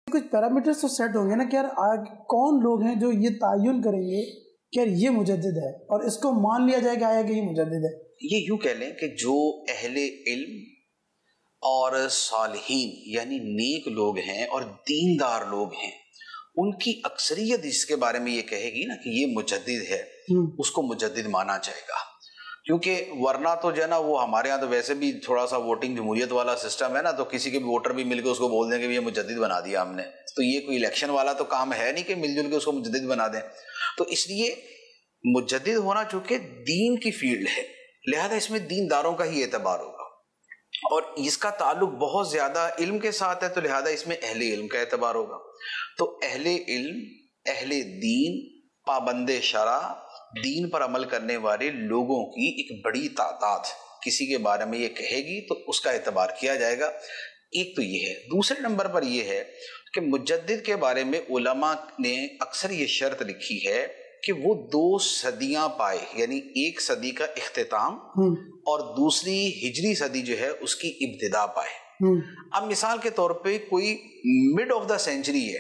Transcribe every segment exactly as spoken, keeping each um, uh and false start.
کچھ پیرامیٹرز تو سیٹ ہوں گے نا کہ یار کون لوگ ہیں جو یہ تعین کریں گے کہ یار یہ مجدد ہے اور اس کو مان لیا جائے کہ آیا کہ یہ مجدد ہے. یہ یوں کہہ لیں کہ جو اہل علم اور صالحین یعنی نیک لوگ ہیں اور دیندار لوگ ہیں ان کی اکثریت اس کے بارے میں یہ کہے گی نا کہ یہ مجدد ہے, اس کو مجدد مانا جائے گا. کیونکہ ورنہ تو جو ہے نا وہ ہمارے یہاں تو ویسے بھی تھوڑا سا ووٹنگ جمہوریت والا سسٹم ہے نا, تو کسی کے بھی ووٹر بھی مل کے اس کو بول دیں کہ یہ مجدد بنا دیا ہم نے, تو یہ کوئی الیکشن والا تو کام ہے نہیں کہ مل جل کے اس کو مجدد بنا دیں. تو اس لیے مجدد ہونا چونکہ دین کی فیلڈ ہے لہذا اس میں دینداروں کا ہی اعتبار ہوگا, اور اس کا تعلق بہت زیادہ علم کے ساتھ ہے تو لہذا اس میں اہل علم کا اعتبار ہوگا. تو اہل علم, اہل دین, پابند شرع, دین پر عمل کرنے والے لوگوں کی ایک بڑی تعداد کسی کے بارے میں یہ کہے گی تو اس کا اعتبار کیا جائے گا. ایک تو یہ ہے. دوسرے نمبر پر یہ ہے کہ مجدد کے بارے میں علماء نے اکثر یہ شرط لکھی ہے کہ وہ دو صدیاں پائے, یعنی ایک صدی کا اختتام اور دوسری ہجری صدی جو ہے اس کی ابتدا پائے. اب مثال کے طور پہ کوئی مڈ آف دا سینچری ہے,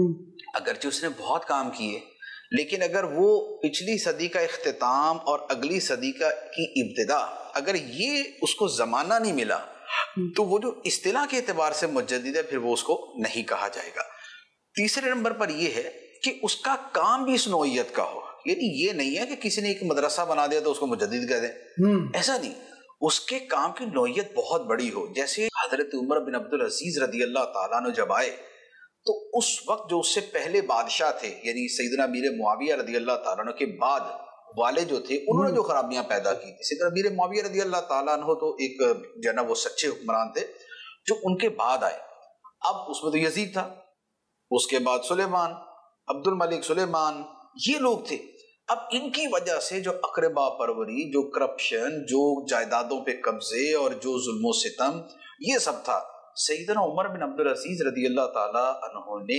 اگرچہ اس نے بہت کام کیے لیکن اگر وہ پچھلی صدی کا اختتام اور اگلی صدی کا کی ابتدا اگر یہ اس کو زمانہ نہیں ملا تو وہ جو اصطلاح کے اعتبار سے مجدد ہے پھر وہ اس کو نہیں کہا جائے گا. تیسرے نمبر پر یہ ہے کہ اس کا کام بھی اس نوعیت کا ہو, یعنی یہ نہیں ہے کہ کسی نے ایک مدرسہ بنا دیا تو اس کو مجدد کہہ دیں, ایسا نہیں. اس کے کام کی نوعیت بہت بڑی ہو. جیسے حضرت عمر بن عبد العزیز رضی اللہ تعالیٰ عنہ جب آئے تو اس وقت جو اس سے پہلے بادشاہ تھے یعنی سیدنا امیر معاویہ رضی اللہ تعالیٰ عنہ کے بعد والے جو تھے انہوں نے جو خرابیاں پیدا کی تھی. سیدنا امیر معاویہ رضی اللہ تعالیٰ عنہ تو ایک جو ہے نا وہ سچے حکمران تھے. جو ان کے بعد آئے, اب اس میں تو یزید تھا, اس کے بعد سلیمان, عبد الملک سلیمان, یہ لوگ تھے. اب ان کی وجہ سے جو اقربا پروری, جو کرپشن, جو جائیدادوں پہ قبضے اور جو ظلم و ستم یہ سب تھا, سیدنا عمر بن عبد العزیز رضی اللہ تعالی عنہ نے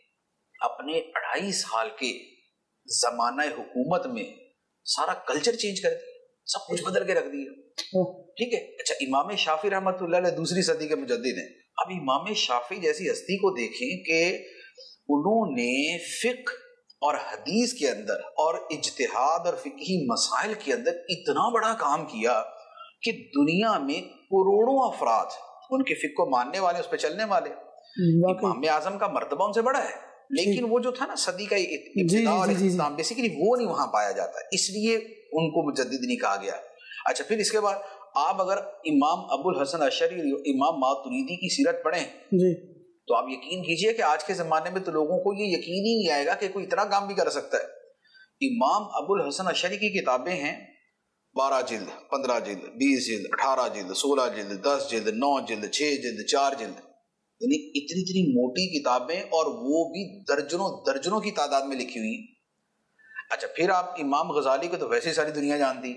اپنے اڑھائی سال کے زمانہ حکومت میں سارا کلچر چینج کر دیا, سب کچھ بدل کے رکھ دیا. ٹھیک ہے, اچھا امام شافعی رحمۃ اللہ علیہ دوسری صدی کے مجدد ہیں. اب امام شافعی جیسی ہستی کو دیکھیں کہ انہوں نے فقہ اور حدیث کے اندر اور اجتہاد اور فقہی مسائل کے اندر اتنا بڑا کام کیا کہ دنیا میں کروڑوں افراد ان کے فقہ کو ماننے والے, اس پہ چلنے والے. امام اعظم کا مرتبہ ان سے بڑا ہے لیکن وہ جو تھا نا صدی کا ابتدا اور اختتام بیسیکلی وہ نہیں وہاں پایا جاتا, اس لیے ان کو مجدد نہیں کہا گیا. اچھا پھر اس کے بعد آپ اگر امام ابو الحسن اشعری, امام ماتریدی کی سیرت پڑھیں تو آپ یقین کیجئے کہ آج کے زمانے میں تو لوگوں کو یہ یقین ہی نہیں آئے گا کہ کوئی اتنا کام بھی کر سکتا ہے. امام ابو الحسن اشعری کی کتابیں ہیں بارہ جلد, پندرہ جلد, بیس جلد, اٹھارہ جلد, سولہ جلد, دس جلد, نو جلد, چھ جلد, چار جلد, یعنی اتنی اتنی موٹی کتابیں اور وہ بھی درجنوں درجنوں کی تعداد میں لکھی ہوئی. اچھا پھر آپ امام غزالی کو تو ویسے ساری دنیا جانتی.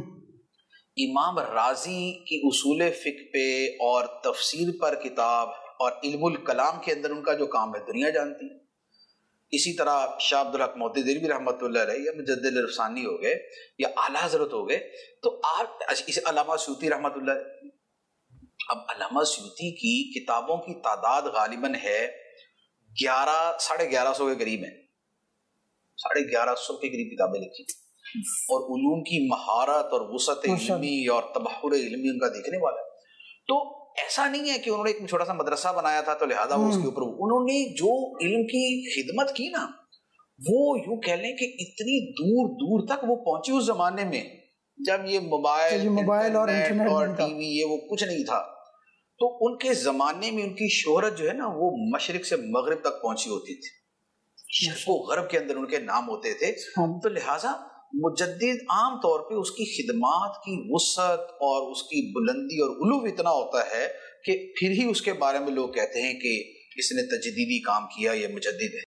امام رازی کی اصول فقہ پہ اور تفسیر پر کتاب اور علم الکلام کے اندر ان کا جو کام ہے دنیا جانتی. اسی طرح شاہ عبد الحق موتی دہلوی رحمۃ اللہ علیہ یا مجدد الرفسانی ہو گئے یا اعلیٰ حضرت ہو گئے. تو آپ اسے علامہ سیوطی رحمۃ اللہ علیہ, اب علامہ سیوطی کی کتابوں کی تعداد غالباً ہے گیارہ ساڑھے گیارہ سو کے قریب ہے, ساڑھے گیارہ سو کے قریب کتابیں لکھی اور علوم کی مہارت اور وسعت علمی اور تبحر علمی ان کا دیکھنے والا ہے. تو ایسا نہیں ہے کہ انہوں نے ایک چھوٹا سا مدرسہ بنایا تھا تو لہذا وہ اس کے اوپر, انہوں نے جو علم کی خدمت کی نا وہ یوں کہہ لیں کہ اتنی دور دور تک وہ پہنچی اس زمانے میں جب یہ موبائل موبائل اور اور ٹی وی یہ وہ کچھ نہیں تھا. تو ان کے زمانے میں ان کی شہرت جو ہے نا وہ مشرق سے مغرب تک پہنچی ہوتی تھی, شرق و غرب کے اندر ان کے نام ہوتے تھے. تو لہٰذا مجدد عام طور پہ اس کی خدمات کی وسعت اور اس کی بلندی اور علو اتنا ہوتا ہے کہ پھر ہی اس کے بارے میں لوگ کہتے ہیں کہ اس نے تجدیدی کام کیا, یہ مجدد ہے.